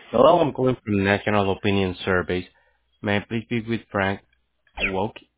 Hello, I'm calling from National Opinion Surveys. May I please speak with Frank Woke?